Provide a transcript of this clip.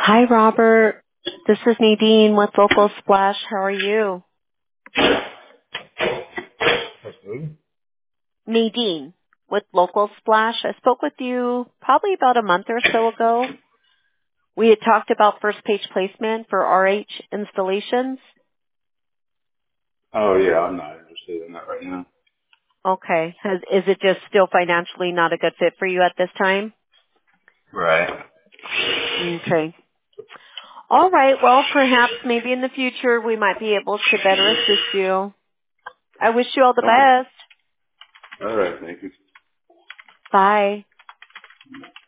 Hi, Robert. This is Nadine with Local Splash. How are you? That's good. Nadine with Local Splash. I spoke with you probably about a month or so ago. We had talked about first page placement for RH installations. Oh yeah, I'm not interested in that right now. Okay. Is it just still financially not a good fit for you at this time? Right. Okay. All right. Well, perhaps maybe in the future we might be able to better assist you. I wish you all the Okay. best. All right. Thank you. Bye.